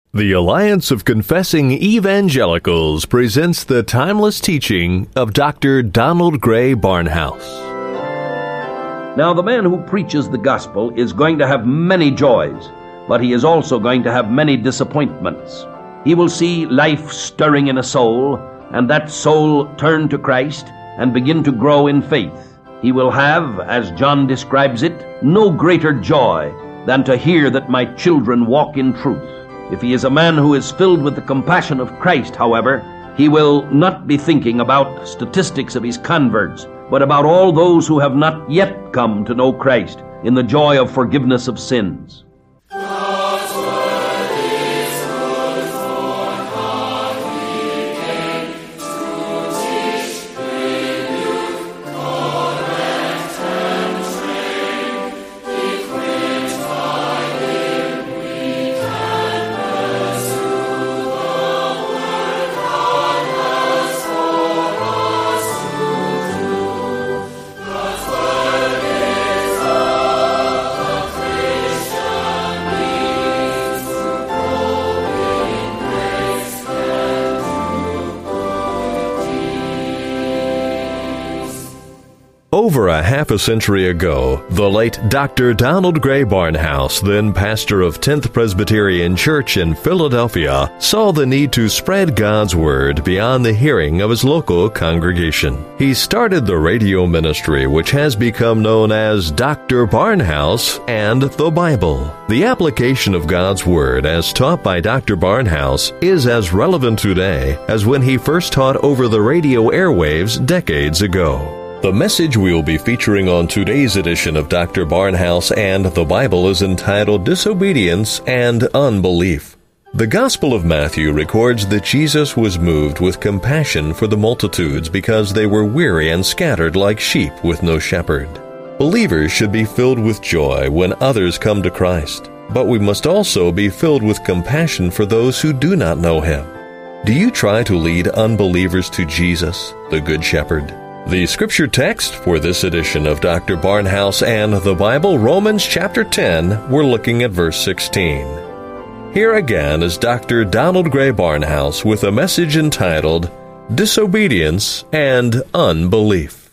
The Alliance of Confessing Evangelicals presents the timeless teaching of Dr. Donald Grey Barnhouse. Now, the man who preaches the gospel is going to have many joys, but he is also going to have many disappointments. He will see life stirring in a soul, and that soul turn to Christ and begin to grow in faith. He will have, as John describes it, no greater joy than to hear that my children walk in truth. If he is a man who is filled with the compassion of Christ, however, he will not be thinking about statistics of his converts, but about all those who have not yet come to know Christ in the joy of forgiveness of sins. Over a half a century ago, the late Dr. Donald Grey Barnhouse, then pastor of 10th Presbyterian Church in Philadelphia, saw the need to spread God's Word beyond the hearing of his local congregation. He started the radio ministry, which has become known as Dr. Barnhouse and the Bible. The application of God's Word as taught by Dr. Barnhouse is as relevant today as when he first taught over the radio airwaves decades ago. The message we will be featuring on today's edition of Dr. Barnhouse and the Bible is entitled Disobedience and Unbelief. The Gospel of Matthew records that Jesus was moved with compassion for the multitudes because they were weary and scattered like sheep with no shepherd. Believers should be filled with joy when others come to Christ, but we must also be filled with compassion for those who do not know Him. Do you try to lead unbelievers to Jesus, the Good Shepherd? The scripture text for this edition of Dr. Barnhouse and the Bible, Romans chapter 10, we're looking at verse 16. Here again is Dr. Donald Grey Barnhouse with a message entitled Disobedience and Unbelief.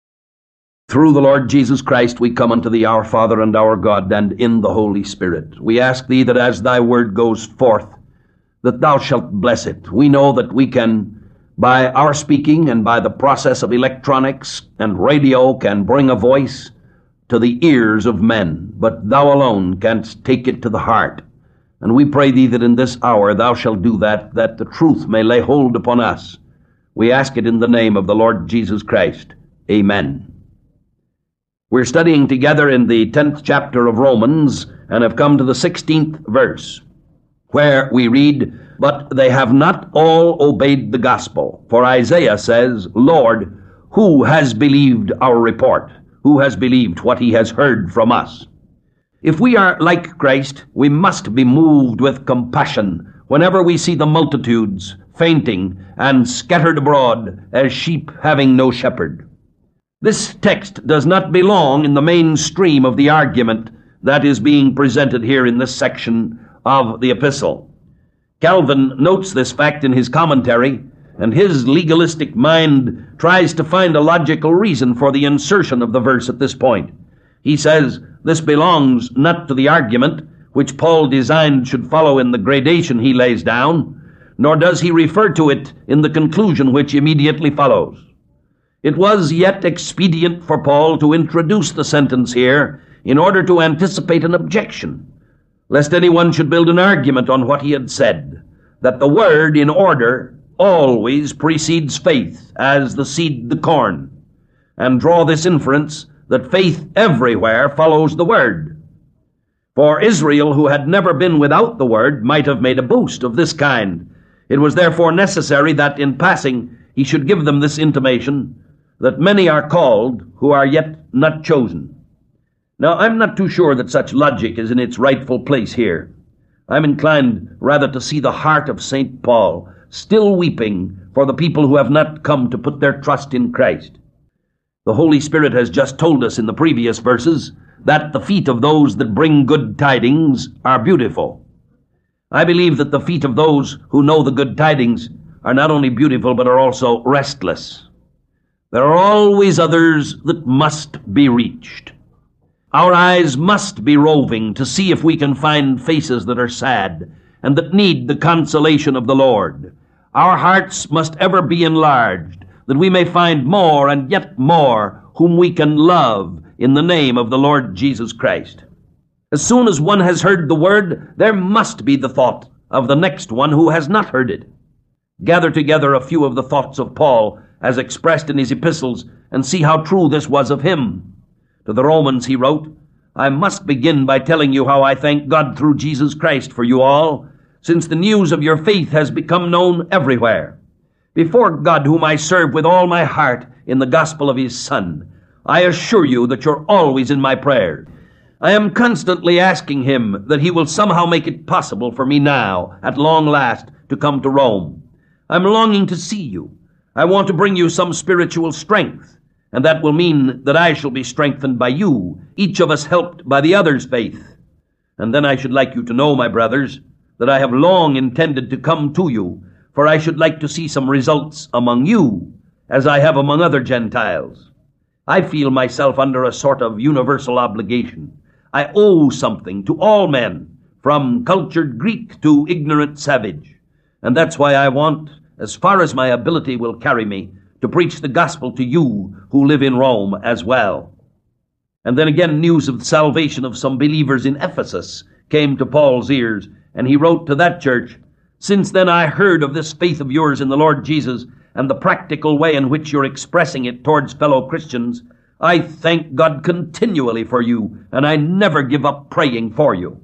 Through the Lord Jesus Christ we come unto thee, our Father and our God, and in the Holy Spirit. We ask thee that as thy word goes forth, that thou shalt bless it. We know that we can, by our speaking and by the process of electronics and radio, can bring a voice to the ears of men, but thou alone canst take it to the heart. And we pray thee that in this hour thou shalt do that the truth may lay hold upon us. We ask it in the name of the Lord Jesus Christ. Amen. We're studying together in the 10th chapter of Romans and have come to the 16th verse, where we read, "But they have not all obeyed the gospel. For Isaiah says, Lord, who has believed our report? Who has believed what he has heard from us?" If we are like Christ, we must be moved with compassion whenever we see the multitudes fainting and scattered abroad as sheep having no shepherd. This text does not belong in the mainstream of the argument that is being presented here in this section of the epistle. Calvin notes this fact in his commentary, and his legalistic mind tries to find a logical reason for the insertion of the verse at this point. He says this belongs not to the argument which Paul designed should follow in the gradation he lays down, nor does he refer to it in the conclusion which immediately follows. It was yet expedient for Paul to introduce the sentence here in order to anticipate an objection, lest anyone should build an argument on what he had said, that the word in order always precedes faith, as the seed the corn, and draw this inference that faith everywhere follows the word. For Israel, who had never been without the word, might have made a boast of this kind. It was therefore necessary that in passing he should give them this intimation, that many are called who are yet not chosen. Now, I'm not too sure that such logic is in its rightful place here. I'm inclined rather to see the heart of St. Paul still weeping for the people who have not come to put their trust in Christ. The Holy Spirit has just told us in the previous verses that the feet of those that bring good tidings are beautiful. I believe that the feet of those who know the good tidings are not only beautiful but are also restless. There are always others that must be reached. Our eyes must be roving to see if we can find faces that are sad and that need the consolation of the Lord. Our hearts must ever be enlarged, that we may find more and yet more whom we can love in the name of the Lord Jesus Christ. As soon as one has heard the word, there must be the thought of the next one who has not heard it. Gather together a few of the thoughts of Paul as expressed in his epistles and see how true this was of him. To the Romans he wrote, I must begin by telling you how I thank God through Jesus Christ for you all, since the news of your faith has become known everywhere. Before God, whom I serve with all my heart in the gospel of his Son, I assure you that you're always in my prayers. I am constantly asking him that he will somehow make it possible for me now, at long last, to come to Rome. I'm longing to see you. I want to bring you some spiritual strength, and that will mean that I shall be strengthened by you, each of us helped by the other's faith. And then I should like you to know, my brothers, that I have long intended to come to you, for I should like to see some results among you, as I have among other Gentiles. I feel myself under a sort of universal obligation. I owe something to all men, from cultured Greek to ignorant savage. And that's why I want, as far as my ability will carry me, to preach the gospel to you who live in Rome as well. And then again news of the salvation of some believers in Ephesus came to Paul's ears, and he wrote to that church, Since then I heard of this faith of yours in the Lord Jesus and the practical way in which you're expressing it towards fellow Christians, I thank God continually for you, and I never give up praying for you.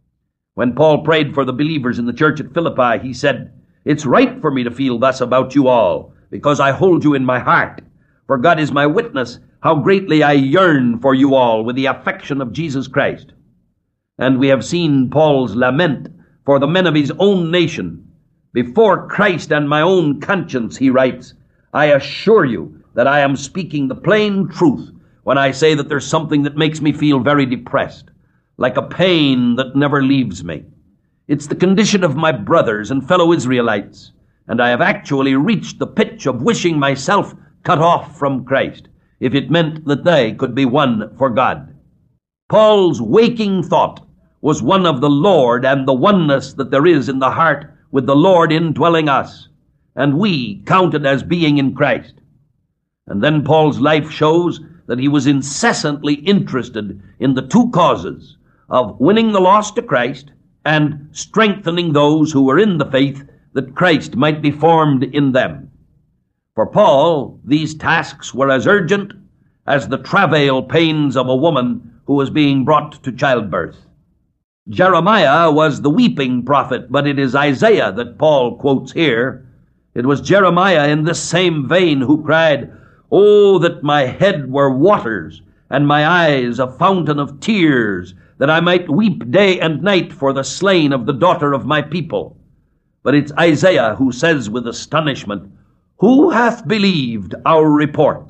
When Paul prayed for the believers in the church at Philippi, he said, It's right for me to feel thus about you all, because I hold you in my heart. For God is my witness, how greatly I yearn for you all with the affection of Jesus Christ. And we have seen Paul's lament for the men of his own nation. Before Christ and my own conscience, he writes, I assure you that I am speaking the plain truth when I say that there's something that makes me feel very depressed, like a pain that never leaves me. It's the condition of my brothers and fellow Israelites, and I have actually reached the pitch of wishing myself cut off from Christ, if it meant that they could be won for God. Paul's waking thought was one of the Lord and the oneness that there is in the heart with the Lord indwelling us, and we counted as being in Christ. And then Paul's life shows that he was incessantly interested in the two causes of winning the lost to Christ and strengthening those who were in the faith that Christ might be formed in them. For Paul, these tasks were as urgent as the travail pains of a woman who was being brought to childbirth. Jeremiah was the weeping prophet, but it is Isaiah that Paul quotes here. It was Jeremiah in this same vein who cried, Oh, that my head were waters, and my eyes a fountain of tears, that I might weep day and night for the slain of the daughter of my people. But it's Isaiah who says with astonishment, Who hath believed our report?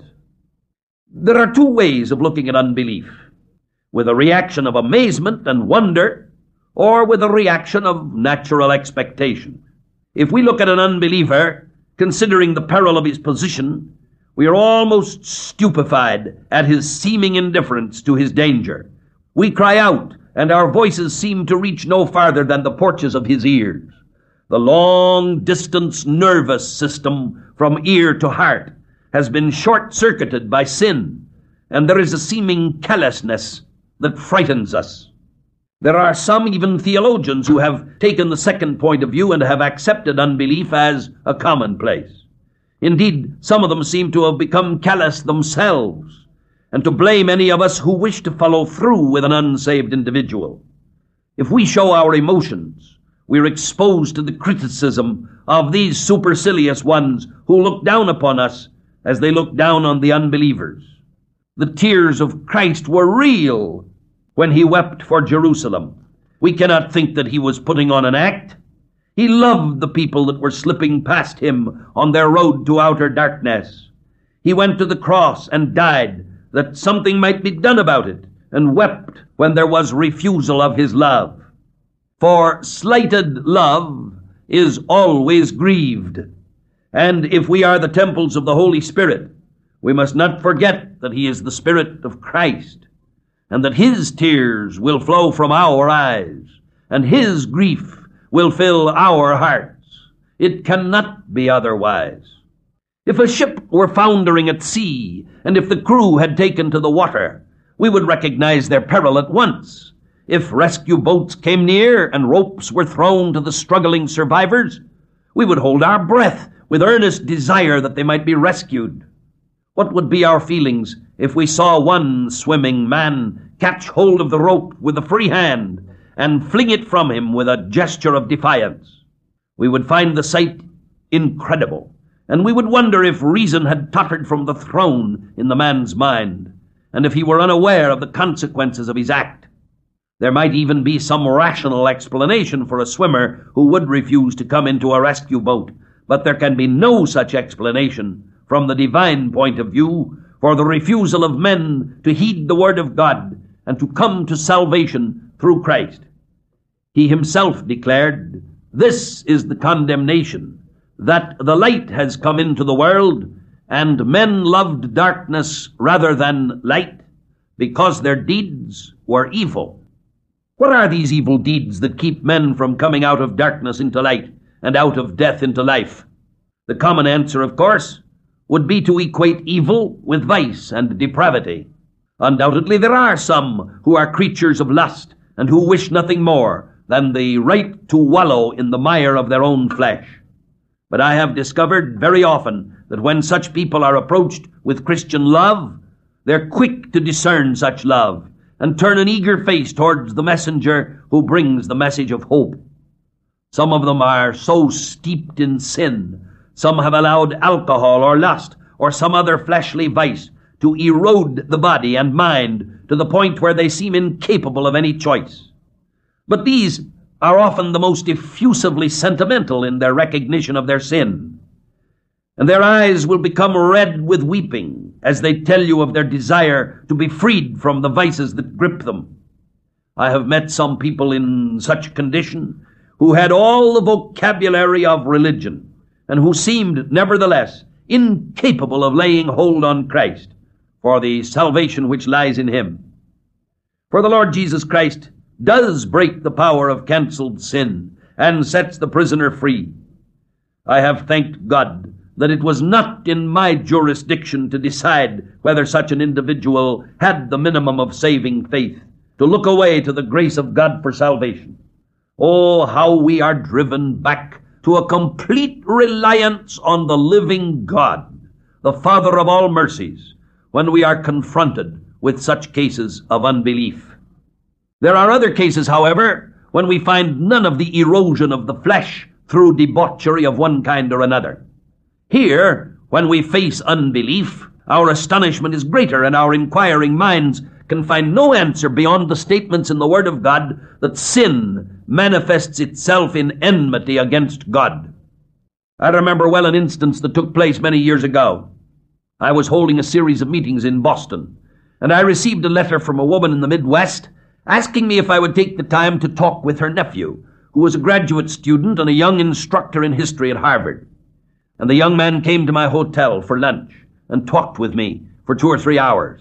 There are two ways of looking at unbelief, with a reaction of amazement and wonder, or with a reaction of natural expectation. If we look at an unbeliever, considering the peril of his position, we are almost stupefied at his seeming indifference to his danger. We cry out, and our voices seem to reach no farther than the porches of his ears. The long-distance nervous system from ear to heart has been short-circuited by sin, and there is a seeming callousness that frightens us. There are some, even theologians, who have taken the second point of view and have accepted unbelief as a commonplace. Indeed, some of them seem to have become callous themselves, and to blame any of us who wish to follow through with an unsaved individual. If we show our emotions, we're exposed to the criticism of these supercilious ones who look down upon us as they look down on the unbelievers. The tears of Christ were real when he wept for Jerusalem. We cannot think that he was putting on an act. He loved the people that were slipping past him on their road to outer darkness. He went to the cross and died that something might be done about it, and wept when there was refusal of his love. For slighted love is always grieved. And if we are the temples of the Holy Spirit, we must not forget that he is the Spirit of Christ, and that his tears will flow from our eyes, and his grief will fill our hearts. It cannot be otherwise. If a ship were foundering at sea, and if the crew had taken to the water, we would recognize their peril at once. If rescue boats came near and ropes were thrown to the struggling survivors, we would hold our breath with earnest desire that they might be rescued. What would be our feelings if we saw one swimming man catch hold of the rope with a free hand and fling it from him with a gesture of defiance? We would find the sight incredible, and we would wonder if reason had tottered from the throne in the man's mind, and if he were unaware of the consequences of his act. There might even be some rational explanation for a swimmer who would refuse to come into a rescue boat, but there can be no such explanation from the divine point of view for the refusal of men to heed the word of God and to come to salvation through Christ. He himself declared, "This is the condemnation, that the light has come into the world, and men loved darkness rather than light, because their deeds were evil." What are these evil deeds that keep men from coming out of darkness into light and out of death into life? The common answer, of course, would be to equate evil with vice and depravity. Undoubtedly, there are some who are creatures of lust and who wish nothing more than the right to wallow in the mire of their own flesh. But I have discovered very often that when such people are approached with Christian love, they're quick to discern such love and turn an eager face towards the messenger who brings the message of hope. Some of them are so steeped in sin, some have allowed alcohol or lust or some other fleshly vice to erode the body and mind to the point where they seem incapable of any choice. But these are often the most effusively sentimental in their recognition of their sin, and their eyes will become red with weeping as they tell you of their desire to be freed from the vices that grip them. I have met some people in such condition who had all the vocabulary of religion and who seemed, nevertheless, incapable of laying hold on Christ for the salvation which lies in him. For the Lord Jesus Christ does break the power of cancelled sin and sets the prisoner free. I have thanked God that it was not in my jurisdiction to decide whether such an individual had the minimum of saving faith, to look away to the grace of God for salvation. Oh, how we are driven back to a complete reliance on the living God, the Father of all mercies, when we are confronted with such cases of unbelief. There are other cases, however, when we find none of the erosion of the flesh through debauchery of one kind or another. Here, when we face unbelief, our astonishment is greater, and our inquiring minds can find no answer beyond the statements in the Word of God that sin manifests itself in enmity against God. I remember well an instance that took place many years ago. I was holding a series of meetings in Boston, and I received a letter from a woman in the Midwest asking me if I would take the time to talk with her nephew, who was a graduate student and a young instructor in history at Harvard. And the young man came to my hotel for lunch and talked with me for 2 or 3 hours.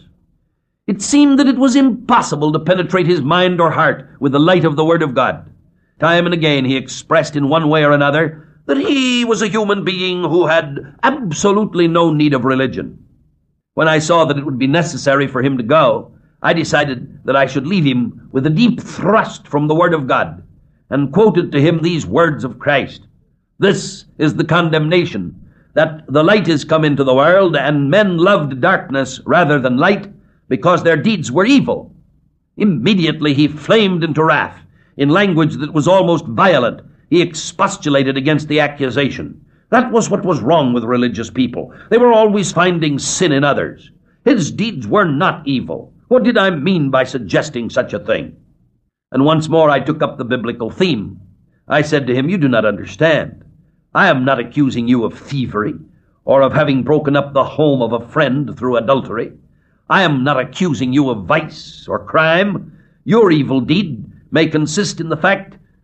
It seemed that it was impossible to penetrate his mind or heart with the light of the Word of God. Time and again he expressed in one way or another that he was a human being who had absolutely no need of religion. When I saw that it would be necessary for him to go, I decided that I should leave him with a deep thrust from the Word of God and quoted to him these words of Christ. This is the condemnation, that the light is come into the world, and men loved darkness rather than light, because their deeds were evil. Immediately he flamed into wrath. In language that was almost violent, he expostulated against the accusation. That was what was wrong with religious people. They were always finding sin in others. His deeds were not evil. What did I mean by suggesting such a thing? And once more I took up the biblical theme. I said to him, "You do not understand. I am not accusing you of thievery or of having broken up the home of a friend through adultery. I am not accusing you of vice or crime. Your evil deed may consist in the fact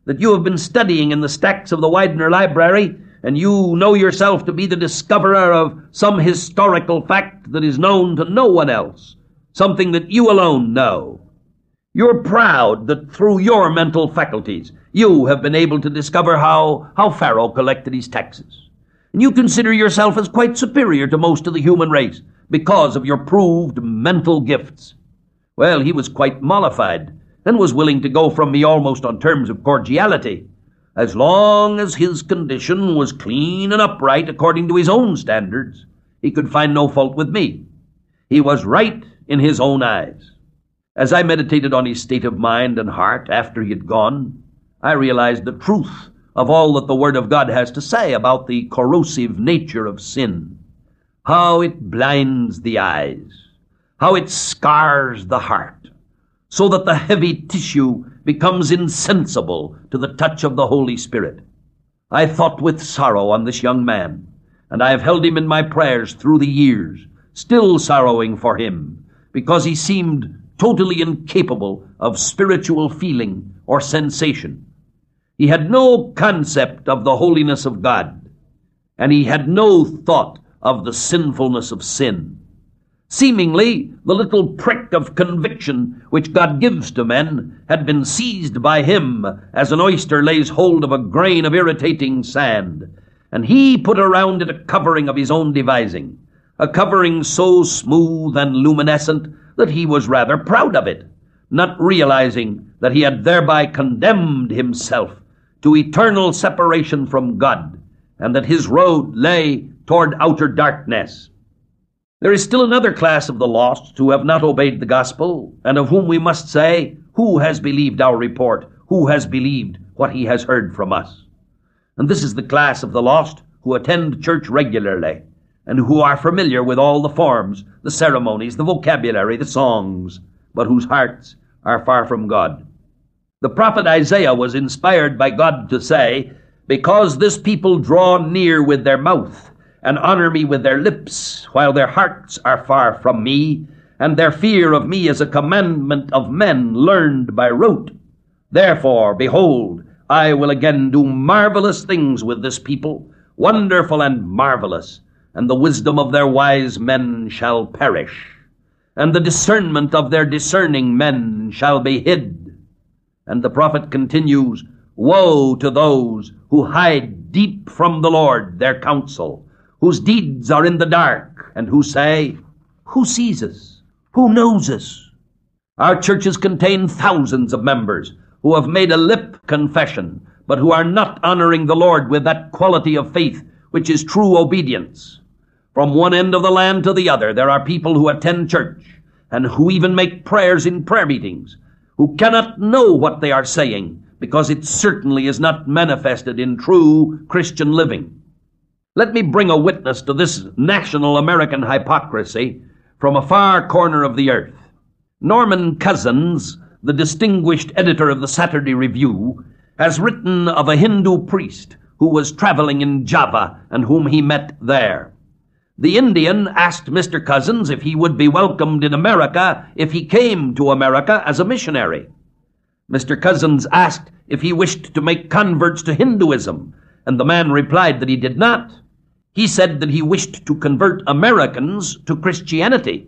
that you have been studying in the stacks of the Widener Library, and you know yourself to be the discoverer of some historical fact that is known to no one else, something that you alone know. You're proud that through your mental faculties you have been able to discover how Pharaoh collected his taxes. And you consider yourself as quite superior to most of the human race because of your proved mental gifts. Well, he was quite mollified and was willing to go from me almost on terms of cordiality, as long as his condition was clean and upright according to his own standards. He could find no fault with me. He was right in his own eyes. As I meditated on his state of mind and heart after he had gone, I realized the truth of all that the Word of God has to say about the corrosive nature of sin, how it blinds the eyes, how it scars the heart, so that the heavy tissue becomes insensible to the touch of the Holy Spirit. I thought with sorrow on this young man, and I have held him in my prayers through the years, still sorrowing for him, because he seemed totally incapable of spiritual feeling or sensation. He had no concept of the holiness of God, and he had no thought of the sinfulness of sin. Seemingly, the little prick of conviction which God gives to men had been seized by him as an oyster lays hold of a grain of irritating sand, and he put around it a covering of his own devising, a covering so smooth and luminescent that he was rather proud of it, not realizing that he had thereby condemned himself to eternal separation from God, and that his road lay toward outer darkness. There is still another class of the lost who have not obeyed the gospel, and of whom we must say, who has believed our report? Who has believed what he has heard from us? And this is the class of the lost who attend church regularly, and who are familiar with all the forms, the ceremonies, the vocabulary, the songs, but whose hearts are far from God. The prophet Isaiah was inspired by God to say, "Because this people draw near with their mouth, and honor me with their lips, while their hearts are far from me, and their fear of me is a commandment of men learned by rote. Therefore, behold, I will again do marvelous things with this people, wonderful and marvelous, and the wisdom of their wise men shall perish, and the discernment of their discerning men shall be hid." And the prophet continues, "Woe to those who hide deep from the Lord their counsel, whose deeds are in the dark, and who say, 'Who sees us? Who knows us?'" Our churches contain thousands of members who have made a lip confession, but who are not honoring the Lord with that quality of faith which is true obedience. From one end of the land to the other, there are people who attend church, and who even make prayers in prayer meetings, who cannot know what they are saying, because it certainly is not manifested in true Christian living. Let me bring a witness to this national American hypocrisy from a far corner of the earth. Norman Cousins, the distinguished editor of the Saturday Review, has written of a Hindu priest who was traveling in Java and whom he met there. The Indian asked Mr. Cousins if he would be welcomed in America if he came to America as a missionary. Mr. Cousins asked if he wished to make converts to Hinduism, and the man replied that he did not. He said that he wished to convert Americans to Christianity.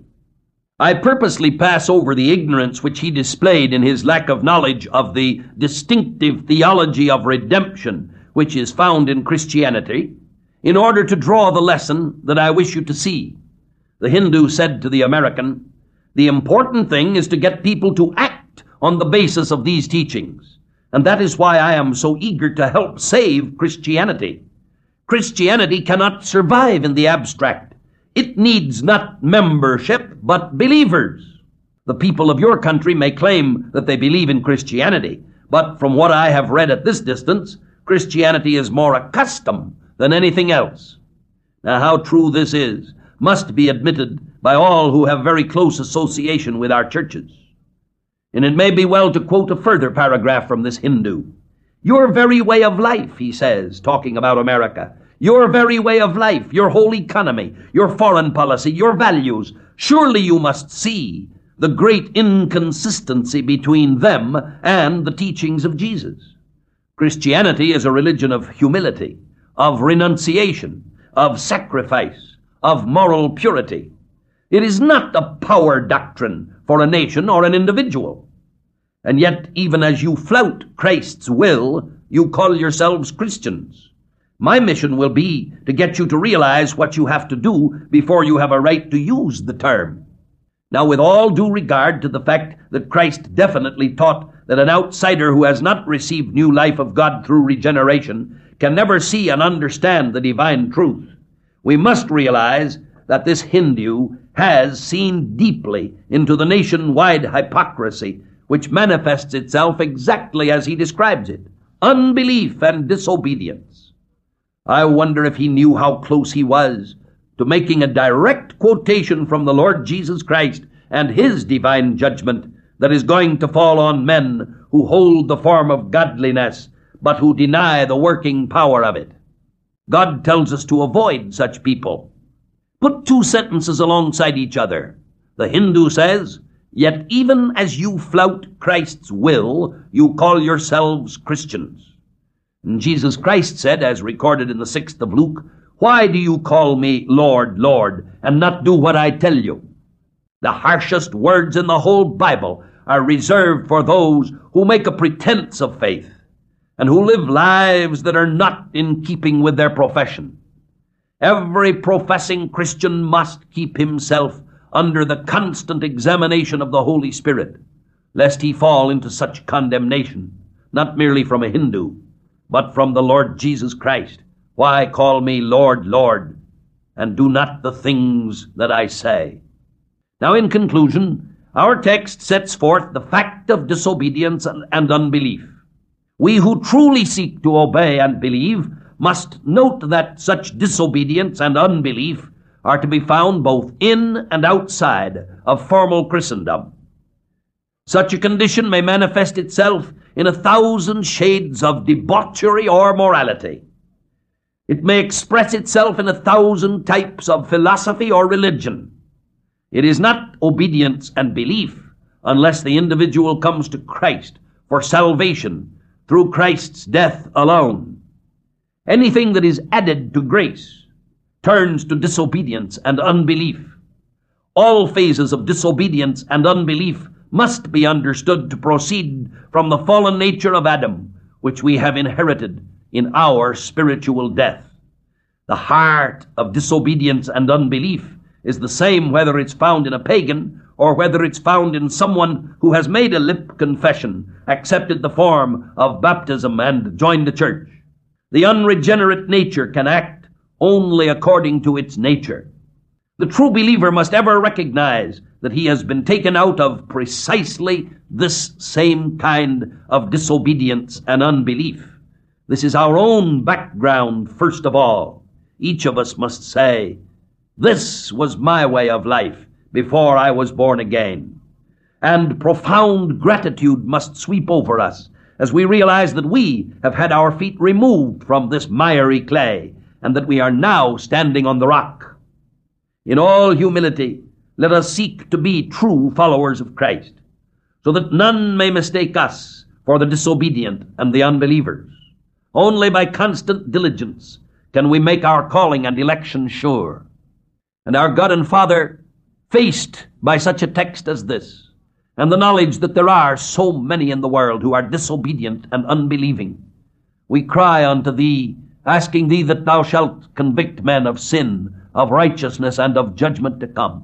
I purposely pass over the ignorance which he displayed in his lack of knowledge of the distinctive theology of redemption which is found in Christianity, in order to draw the lesson that I wish you to see. The Hindu said to the American, "The important thing is to get people to act on the basis of these teachings, and that is why I am so eager to help save Christianity. Christianity cannot survive in the abstract. It needs not membership, but believers. The people of your country may claim that they believe in Christianity, but from what I have read at this distance, Christianity is more a custom than anything else." Now, how true this is must be admitted by all who have very close association with our churches. And it may be well to quote a further paragraph from this Hindu. "Your very way of life," he says, talking about America, "your very way of life, your whole economy, your foreign policy, your values, surely you must see the great inconsistency between them and the teachings of Jesus. Christianity is a religion of humility, of renunciation, of sacrifice, of moral purity. It is not a power doctrine for a nation or an individual. And yet, even as you flout Christ's will, you call yourselves Christians. My mission will be to get you to realize what you have to do before you have a right to use the term. Now, with all due regard to the fact that Christ definitely taught that an outsider who has not received new life of God through regeneration can never see and understand the divine truth, we must realize that this Hindu has seen deeply into the nationwide hypocrisy which manifests itself exactly as he describes it: unbelief and disobedience. I wonder if he knew how close he was to making a direct quotation from the Lord Jesus Christ and his divine judgment that is going to fall on men who hold the form of godliness, but who deny the working power of it. God tells us to avoid such people. Put two sentences alongside each other. The Hindu says, "Yet even as you flout Christ's will, you call yourselves Christians." And Jesus Christ said, as recorded in the 6th of Luke, "Why do you call me Lord, Lord, and not do what I tell you?" The harshest words in the whole Bible are reserved for those who make a pretense of faith and who live lives that are not in keeping with their profession. Every professing Christian must keep himself under the constant examination of the Holy Spirit, lest he fall into such condemnation, not merely from a Hindu, but from the Lord Jesus Christ. "Why call me Lord, Lord, and do not the things that I say?" Now, in conclusion, our text sets forth the fact of disobedience and unbelief. We who truly seek to obey and believe must note that such disobedience and unbelief are to be found both in and outside of formal Christendom. Such a condition may manifest itself in 1,000 shades of debauchery or morality. It may express itself in 1,000 types of philosophy or religion. It is not obedience and belief unless the individual comes to Christ for salvation through Christ's death alone. Anything that is added to grace turns to disobedience and unbelief. All phases of disobedience and unbelief must be understood to proceed from the fallen nature of Adam, which we have inherited in our spiritual death. The heart of disobedience and unbelief is the same whether it's found in a pagan or whether it's found in someone who has made a lip confession, accepted the form of baptism, and joined the church. The unregenerate nature can act only according to its nature. The true believer must ever recognize that he has been taken out of precisely this same kind of disobedience and unbelief. This is our own background first of all. Each of us must say, "This was my way of life before I was born again." And profound gratitude must sweep over us as we realize that we have had our feet removed from this miry clay and that we are now standing on the rock. In all humility, let us seek to be true followers of Christ, so that none may mistake us for the disobedient and the unbelievers. Only by constant diligence can we make our calling and election sure. And our God and Father, faced by such a text as this, and the knowledge that there are so many in the world who are disobedient and unbelieving, we cry unto Thee, asking Thee that Thou shalt convict men of sin, of righteousness, and of judgment to come.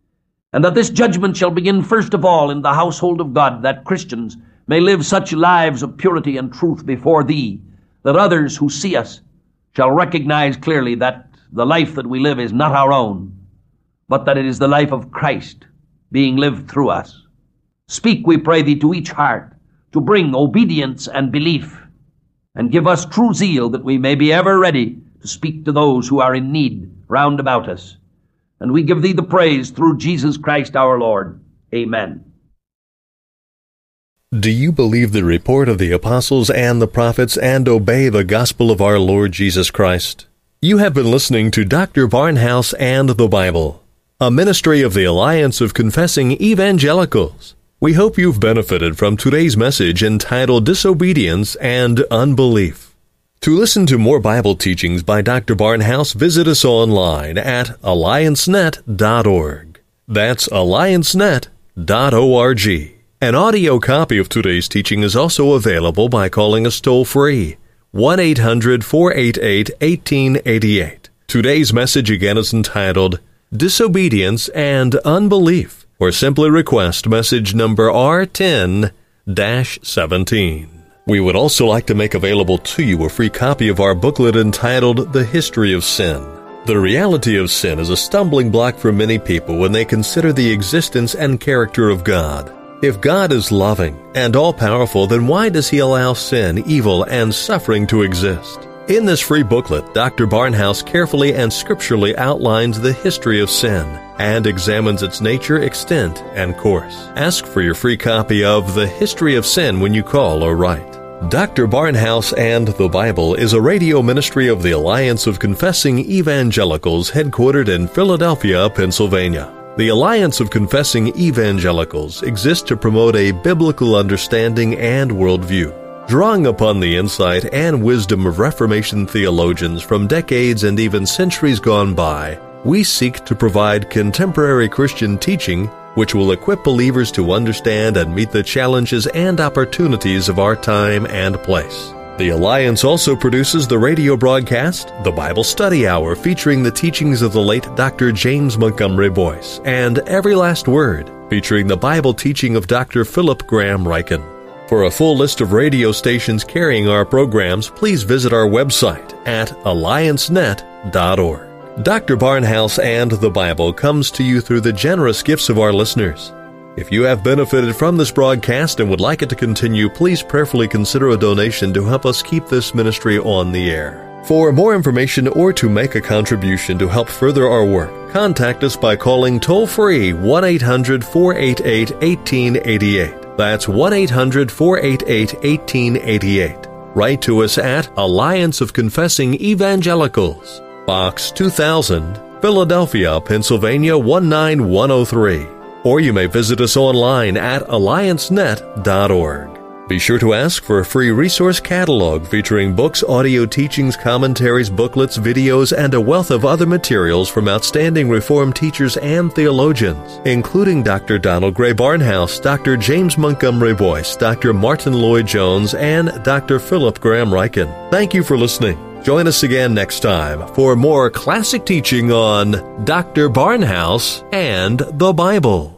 And that this judgment shall begin first of all in the household of God, that Christians may live such lives of purity and truth before Thee, that others who see us shall recognize clearly that the life that we live is not our own, but that it is the life of Christ being lived through us. Speak, we pray Thee, to each heart to bring obedience and belief, and give us true zeal that we may be ever ready to speak to those who are in need round about us. And we give Thee the praise through Jesus Christ our Lord. Amen. Do you believe the report of the apostles and the prophets and obey the gospel of our Lord Jesus Christ? You have been listening to Dr. Barnhouse and the Bible, a ministry of the Alliance of Confessing Evangelicals. We hope you've benefited from today's message entitled Disobedience and Unbelief. To listen to more Bible teachings by Dr. Barnhouse, visit us online at alliancenet.org. That's alliancenet.org. An audio copy of today's teaching is also available by calling us toll-free, 1-800-488-1888. Today's message again is entitled Disobedience and Unbelief, or simply request message number R10-17. We would also like to make available to you a free copy of our booklet entitled The History of Sin. The reality of sin is a stumbling block for many people when they consider the existence and character of God. If God is loving and all-powerful, then why does He allow sin, evil, and suffering to exist? In this free booklet, Dr. Barnhouse carefully and scripturally outlines the history of sin and examines its nature, extent, and course. Ask for your free copy of The History of Sin when you call or write. Dr. Barnhouse and the Bible is a radio ministry of the Alliance of Confessing Evangelicals headquartered in Philadelphia, Pennsylvania. The Alliance of Confessing Evangelicals exists to promote a biblical understanding and worldview. Drawing upon the insight and wisdom of Reformation theologians from decades and even centuries gone by, we seek to provide contemporary Christian teaching which will equip believers to understand and meet the challenges and opportunities of our time and place. The Alliance also produces the radio broadcast, the Bible Study Hour featuring the teachings of the late Dr. James Montgomery Boyce, and Every Last Word featuring the Bible teaching of Dr. Philip Graham Ryken. For a full list of radio stations carrying our programs, please visit our website at alliancenet.org. Dr. Barnhouse and the Bible comes to you through the generous gifts of our listeners. If you have benefited from this broadcast and would like it to continue, please prayerfully consider a donation to help us keep this ministry on the air. For more information or to make a contribution to help further our work, contact us by calling toll-free 1-800-488-1888. That's 1-800-488-1888. Write to us at Alliance of Confessing Evangelicals, Box 2000, Philadelphia, Pennsylvania 19103. Or you may visit us online at alliancenet.org. Be sure to ask for a free resource catalog featuring books, audio teachings, commentaries, booklets, videos, and a wealth of other materials from outstanding Reformed teachers and theologians, including Dr. Donald Gray Barnhouse, Dr. James Montgomery Boyce, Dr. Martin Lloyd-Jones, and Dr. Philip Graham Ryken. Thank you for listening. Join us again next time for more classic teaching on Dr. Barnhouse and the Bible.